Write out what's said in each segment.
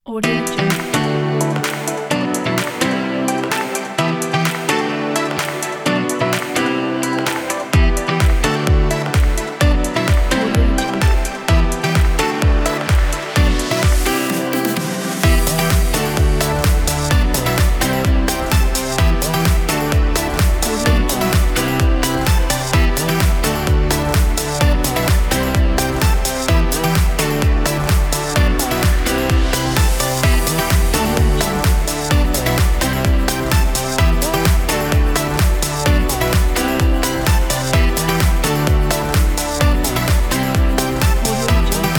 Audio Jungle. Audio Jungle. Audio Jungle. Audio Jungle.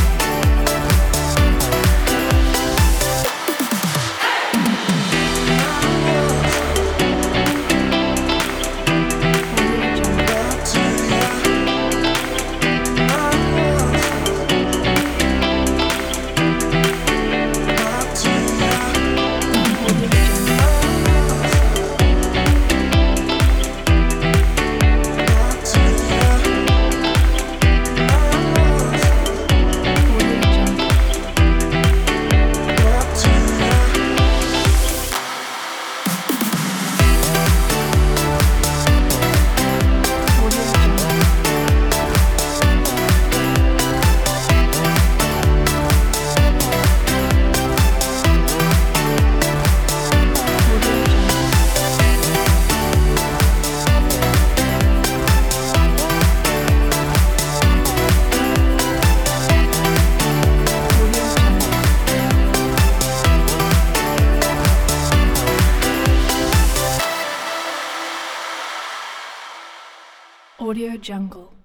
Audio Jungle. Audio Jungle. Audio Jungle. Audio Jungle. Audio Jungle. Audio Jungle. Audio Jungle.